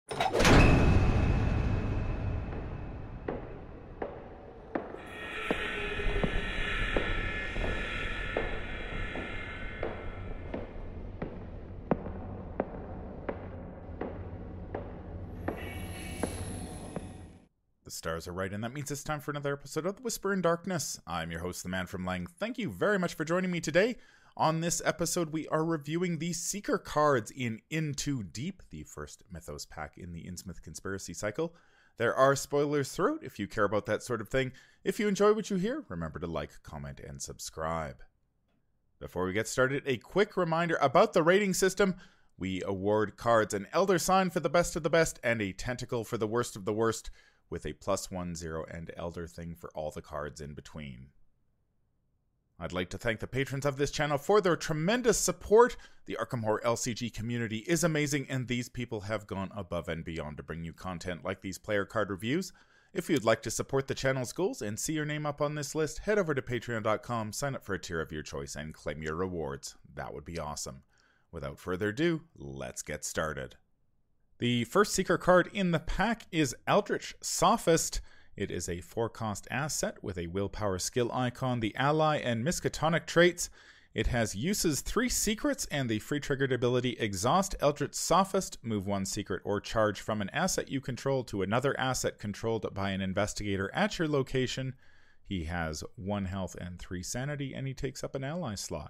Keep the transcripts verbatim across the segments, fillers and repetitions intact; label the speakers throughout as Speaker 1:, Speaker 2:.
Speaker 1: The stars are right, and that means it's time for another episode of The Whisper in Darkness. I'm your host, the Man from Lang. Thank you very much for joining me today. On this episode, we are reviewing the Seeker cards in Into Deep, the first Mythos pack in the Innsmouth Conspiracy cycle. There are spoilers throughout if you care about that sort of thing. If you enjoy what you hear, remember to like, comment, and subscribe. Before we get started, a quick reminder about the rating system. We award cards an Elder Sign for the best of the best and a Tentacle for the worst of the worst, with a plus one, zero, and Elder thing for all the cards in between. I'd like to thank the patrons of this channel for their tremendous support. The Arkham Horror L C G community is amazing, and these people have gone above and beyond to bring you content like these player card reviews. If you'd like to support the channel's goals and see your name up on this list, head over to patreon dot com, sign up for a tier of your choice, and claim your rewards. That would be awesome. Without further ado, let's get started. The first Seeker card in the pack is Eldritch Sophist. It is a four-cost asset with a willpower skill icon, the ally, and Miskatonic traits. It has uses three secrets and the free triggered ability Exhaust Eldritch Sophist. Move one secret or charge from an asset you control to another asset controlled by an investigator at your location. He has one health and three sanity, and he takes up an ally slot.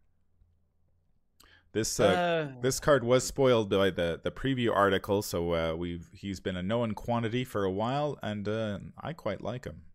Speaker 1: This uh, uh, this card was spoiled by the, the preview article, so uh, we've he's been a known quantity for a while, and uh, I quite like him.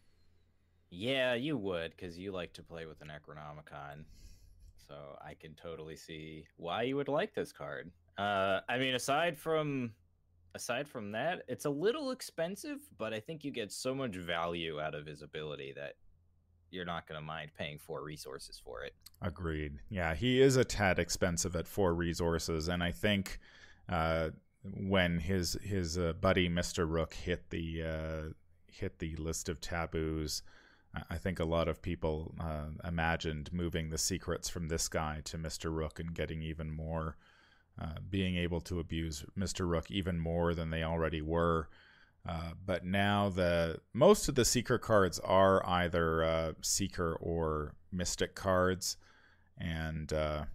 Speaker 2: Yeah, you would, because you like to play with an Necronomicon, so I can totally see why you would like this card. Uh, I mean, aside from aside from that, it's a little expensive, but I think you get so much value out of his ability that you're not going to mind paying four resources for it.
Speaker 1: Agreed. Yeah, he is a tad expensive at four resources, and I think uh, when his his uh, buddy Mister Rook hit the uh, hit the list of taboos, I think a lot of people uh, imagined moving the secrets from this guy to Mister Rook and getting even more, uh, being able to abuse Mister Rook even more than they already were. Uh, but now the most of the Seeker cards are either uh, Seeker or Mystic cards, and uh,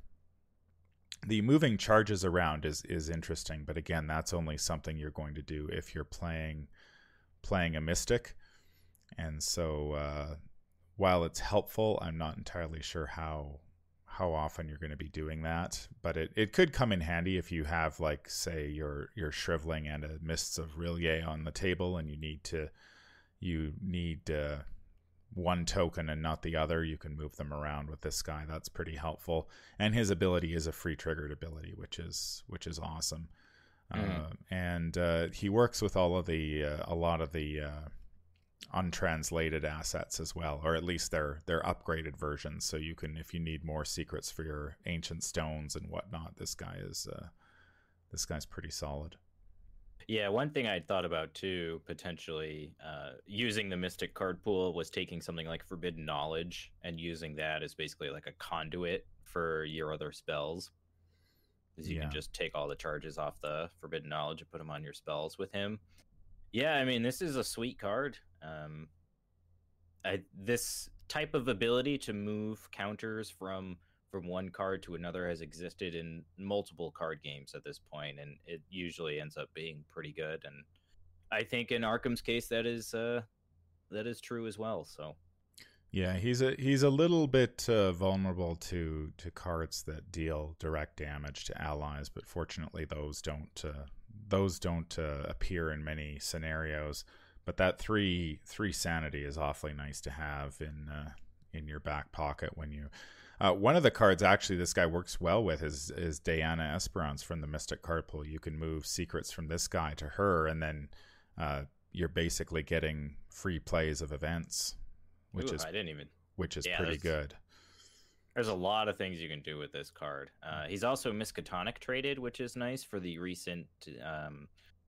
Speaker 1: the moving charges around is is interesting. But again, that's only something you're going to do if you're playing playing a Mystic. And so, uh, while it's helpful, I'm not entirely sure how how often you're going to be doing that, but it, it could come in handy if you have, like, say you're you're shriveling and a Mists of Rillier on the table, and you need to you need uh, one token and not the other. You can move them around with this guy. That's pretty helpful, and his ability is a free triggered ability, which is which is awesome. Mm. Uh, and uh, he works with all of the uh, a lot of the uh, untranslated assets as well, or at least they're they're upgraded versions, so you can, if you need more secrets for your ancient stones and whatnot, this guy is uh this guy's pretty solid.
Speaker 2: Yeah, one thing I'd thought about too, potentially uh using the Mystic card pool, was taking something like Forbidden Knowledge and using that as basically like a conduit for your other spells, because you yeah. can just take all the charges off the Forbidden Knowledge and put them on your spells with him. Yeah, I mean, this is a sweet card. Um, I, this type of ability to move counters from from one card to another has existed in multiple card games at this point, and it usually ends up being pretty good. And I think in Arkham's case, that is uh, that is true as well. So,
Speaker 1: yeah, he's a he's a little bit uh, vulnerable to to cards that deal direct damage to allies, but fortunately, those don't. Uh, Those don't uh, appear in many scenarios, but that three three sanity is awfully nice to have in uh, in your back pocket when you. Uh, one of the cards actually this guy works well with is is Diana Esperance from the Mystic card pool. You can move secrets from this guy to her, and then uh, you're basically getting free plays of events, which
Speaker 2: Ooh,
Speaker 1: is
Speaker 2: I didn't even
Speaker 1: which is
Speaker 2: yeah,
Speaker 1: pretty good.
Speaker 2: There's a lot of things you can do with this card. Uh, he's also Miskatonic traded, which is nice for the recent um,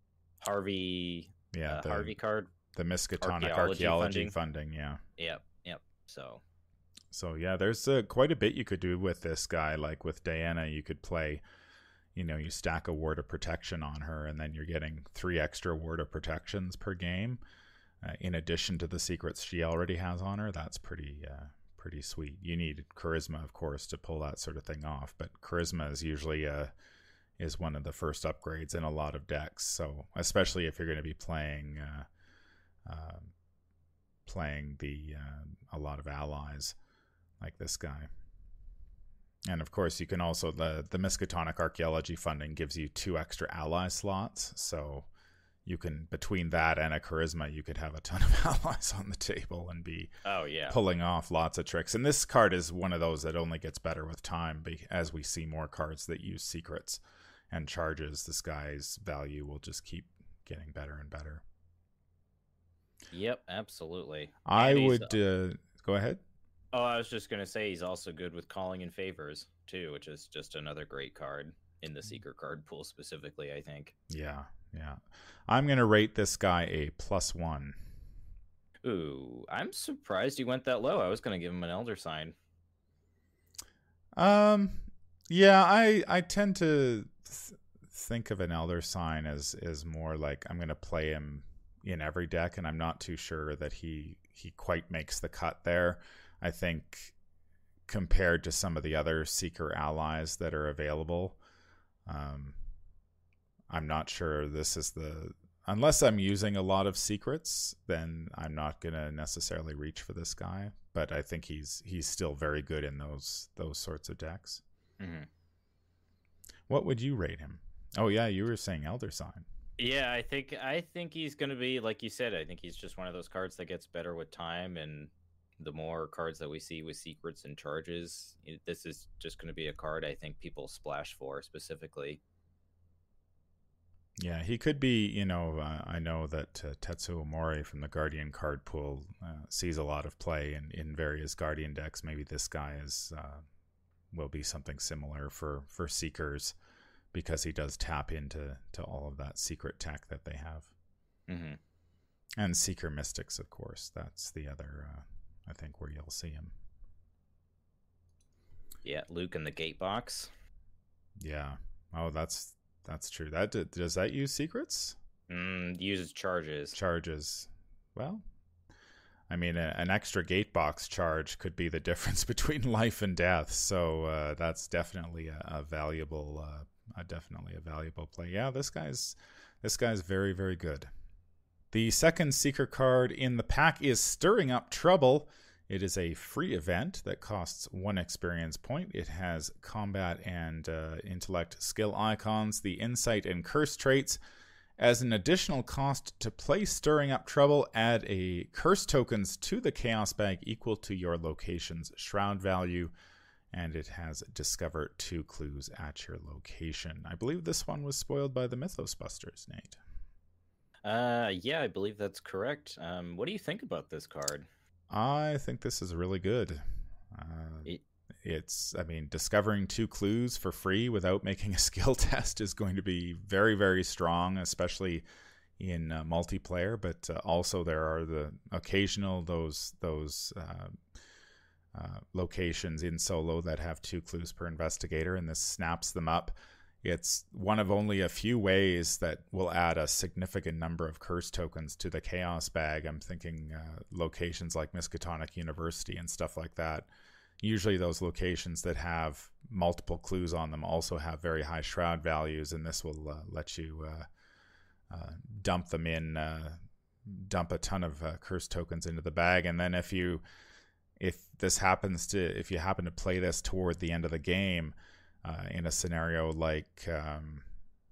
Speaker 2: Harvey
Speaker 1: yeah
Speaker 2: uh,
Speaker 1: the,
Speaker 2: Harvey card.
Speaker 1: The Miskatonic
Speaker 2: archaeology,
Speaker 1: archaeology
Speaker 2: funding.
Speaker 1: funding, yeah.
Speaker 2: Yep, yep. So,
Speaker 1: so yeah, there's uh, quite a bit you could do with this guy. Like with Diana, you could play, you know, you stack a ward of protection on her, and then you're getting three extra ward of protections per game, uh, in addition to the secrets she already has on her. That's pretty uh, pretty sweet. You need charisma, of course, to pull that sort of thing off, but charisma is usually a is one of the first upgrades in a lot of decks. So especially if you're going to be playing uh, uh, playing the uh, a lot of allies like this guy. And of course, you can also, the the Miskatonic Archaeology funding gives you two extra ally slots. So you can, between that and a charisma, you could have a ton of allies on the table and be
Speaker 2: oh yeah
Speaker 1: pulling off lots of tricks. And this card is one of those that only gets better with time, as we see more cards that use secrets and charges. This guy's value will just keep getting better and better.
Speaker 2: Yep, absolutely.
Speaker 1: I
Speaker 2: And
Speaker 1: would
Speaker 2: he's-
Speaker 1: uh, go ahead.
Speaker 2: Oh, I was just gonna say he's also good with calling in favors too, which is just another great card in the Seeker card pool specifically, I think.
Speaker 1: Yeah, yeah. I'm going to rate this guy a plus one.
Speaker 2: Ooh, I'm surprised he went that low. I was gonna give him an Elder Sign.
Speaker 1: Um, yeah, I I tend to th- think of an Elder Sign as as more like I'm going to play him in every deck, and I'm not too sure that he he quite makes the cut there. I think compared to some of the other Seeker allies that are available, um, I'm not sure this is the, unless I'm using a lot of secrets, then I'm not going to necessarily reach for this guy. But I think he's he's still very good in those those sorts of decks.
Speaker 2: Mm-hmm.
Speaker 1: What would you rate him? Oh yeah, you were saying Elder Sign.
Speaker 2: Yeah, I think I think he's gonna be, like you said, I think he's just one of those cards that gets better with time, and the more cards that we see with secrets and charges, it- this is just gonna be a card I think people splash for specifically.
Speaker 1: Yeah, he could be, you know, uh, I know that uh, Tetsuo Mori from the Guardian card pool uh, sees a lot of play in, in various Guardian decks. Maybe this guy is uh, will be something similar for, for Seekers, because he does tap into to all of that secret tech that they have.
Speaker 2: Mm-hmm.
Speaker 1: And Seeker Mystics, of course. That's the other, uh, I think, where you'll see him.
Speaker 2: Yeah, Luke in the gate box.
Speaker 1: Yeah. Oh, that's that's true. That does that use secrets?
Speaker 2: Mm, uses charges.
Speaker 1: Charges. Well, I mean, a, an extra gate box charge could be the difference between life and death. So uh, that's definitely a, a valuable, uh, a definitely a valuable play. Yeah, this guy's this guy's very very good. The second Seeker card in the pack is Stirring Up Trouble. It is a free event that costs one experience point. It has combat and uh, intellect skill icons, the insight and curse traits. As an additional cost to play Stirring Up Trouble, add a curse tokens to the Chaos Bag equal to your location's shroud value, and it has discover two clues at your location. I believe this one was spoiled by the Mythos Busters, Nate.
Speaker 2: Uh, yeah, I believe that's correct. Um, what do you think about this card?
Speaker 1: I think this is really good. Uh,
Speaker 2: It-
Speaker 1: it's, I mean, discovering two clues for free without making a skill test is going to be very, very strong, especially in uh, multiplayer. But uh, also there are the occasional those those uh, uh, locations in solo that have two clues per investigator, and this snaps them up. It's one of only a few ways that will add a significant number of curse tokens to the Chaos Bag. I'm thinking uh, locations like Miskatonic University and stuff like that. Usually those locations that have multiple clues on them also have very high shroud values, and this will uh, let you uh, uh, dump them in, uh, dump a ton of uh, curse tokens into the bag. And then if you, if this happens to, if you happen to play this toward the end of the game, Uh, in a scenario like, um,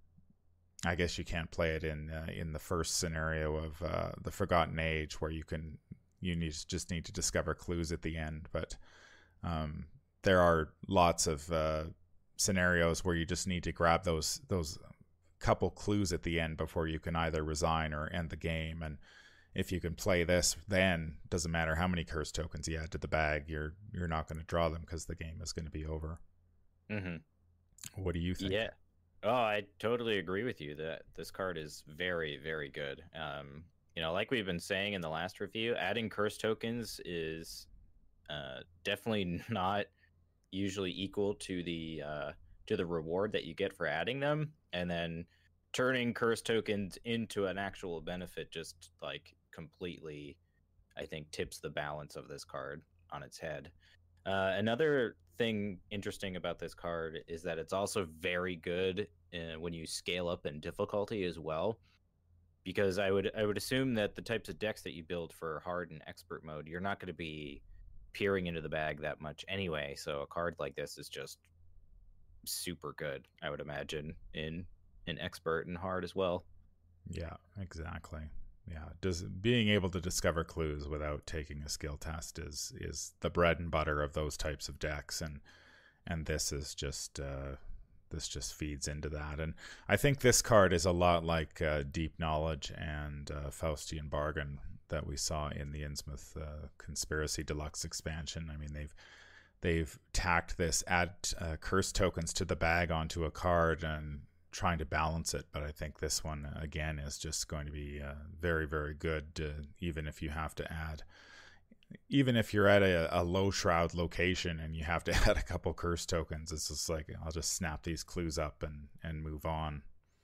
Speaker 1: I guess you can't play it in uh, in the first scenario of uh, the Forgotten Age, where you can you need just need to discover clues at the end. But um, there are lots of uh, scenarios where you just need to grab those those couple clues at the end before you can either resign or end the game. And if you can play this, then doesn't matter how many curse tokens you add to the bag, you're you're not going to draw them because the game is going to be over.
Speaker 2: Mm-hmm.
Speaker 1: What do you think?
Speaker 2: Yeah. Oh, I totally agree with you that this card is very, very good. Um, you know, like we've been saying in the last review, adding curse tokens is uh, definitely not usually equal to the uh, to the reward that you get for adding them, and then turning curse tokens into an actual benefit just like completely, I think, tips the balance of this card on its head. Uh, another thing interesting about this card is that it's also very good uh, when you scale up in difficulty as well, because I would I would assume that the types of decks that you build for hard and expert mode, you're not going to be peering into the bag that much anyway. So a card like this is just super good, I would imagine, in in expert and hard as well.
Speaker 1: Yeah, exactly. Yeah, does being able to discover clues without taking a skill test is is the bread and butter of those types of decks, and and this is just uh, this just feeds into that. And I think this card is a lot like uh, Deep Knowledge and uh, Faustian Bargain that we saw in the Innsmouth uh, Conspiracy Deluxe expansion. I mean, they've they've tacked this, add uh, curse tokens to the bag onto a card and trying to balance it, but I think this one again is just going to be uh, very, very good, uh, even if you have to add, even if you're at a, a low shroud location and you have to add a couple curse tokens. It's just like, I'll just snap these clues up and and move on.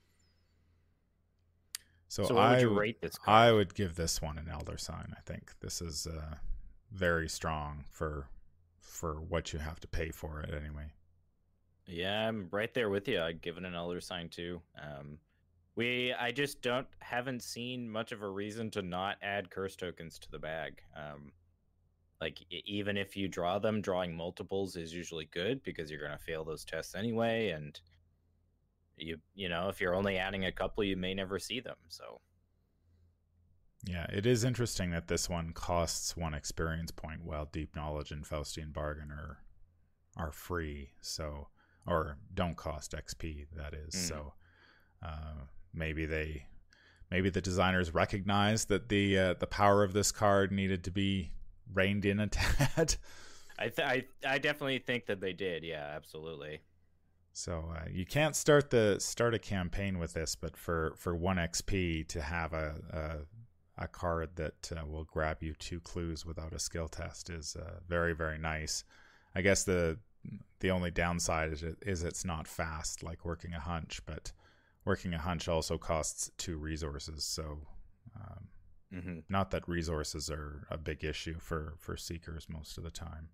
Speaker 1: So,
Speaker 2: so what
Speaker 1: I
Speaker 2: would you rate this card?
Speaker 1: I would give this one an Elder Sign. I think this is uh, very strong for for what you have to pay for it anyway.
Speaker 2: Yeah, I'm right there with you. I'd give it an Elder Sign too. Um, we, I just don't, haven't seen much of a reason to not add curse tokens to the bag. Um, like even if you draw them, drawing multiples is usually good because you're going to fail those tests anyway. And you, you know, if you're only adding a couple, you may never see them. So.
Speaker 1: Yeah, it is interesting that this one costs one experience point, while Deep Knowledge and Faustian Bargain are are free. So. Or don't cost X P, that is. Mm. So uh, maybe they, maybe the designers recognized that the uh, the power of this card needed to be reined in a tad.
Speaker 2: I, th- I I definitely think that they did. Yeah, absolutely.
Speaker 1: So uh, you can't start the start a campaign with this, but for, for one X P to have a a, a card that uh, will grab you two clues without a skill test is uh, very, very nice. I guess the The only downside is, it, is it's not fast like Working a Hunch, but Working a Hunch also costs two resources. So um, mm-hmm. not that resources are a big issue for, for Seekers most of the time.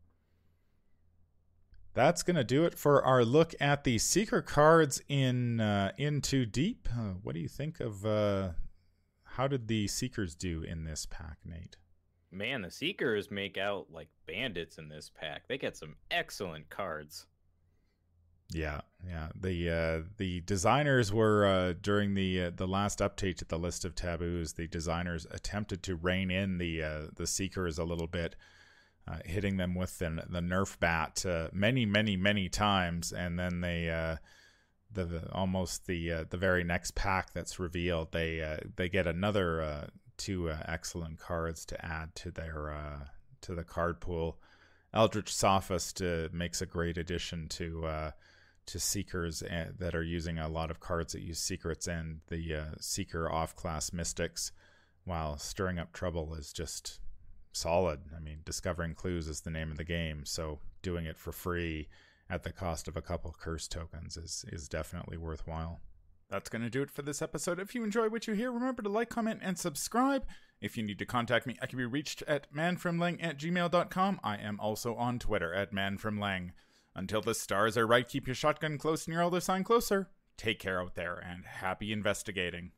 Speaker 1: That's going to do it for our look at the Seeker cards in uh, In Too Deep. Uh, what do you think of, uh, how did the Seekers do in this pack, Nate?
Speaker 2: Man, the Seekers make out like bandits in this pack. They get some excellent cards.
Speaker 1: Yeah, yeah. The uh, the designers were uh, during the uh, the last update to the list of taboos. The designers attempted to rein in the uh, the Seekers a little bit, uh, hitting them with the, the Nerf bat uh, many, many, many times, and then they uh, the, the almost the uh, the very next pack that's revealed, they uh, they get another. Uh, two uh, excellent cards to add to their uh, to the card pool. Eldritch Sophist uh, makes a great addition to uh, to Seekers uh, that are using a lot of cards that use secrets, and the uh, Seeker off-class Mystics, while Stirring Up Trouble is just solid. I mean, Discovering Clues is the name of the game, so doing it for free at the cost of a couple curse tokens is is definitely worthwhile. That's going to do it for this episode. If you enjoy what you hear, remember to like, comment, and subscribe. If you need to contact me, I can be reached at manfromlang at gmail dot com. I am also on Twitter at manfromlang. Until the stars are right, keep your shotgun close and your Elder Sign closer. Take care out there, and happy investigating.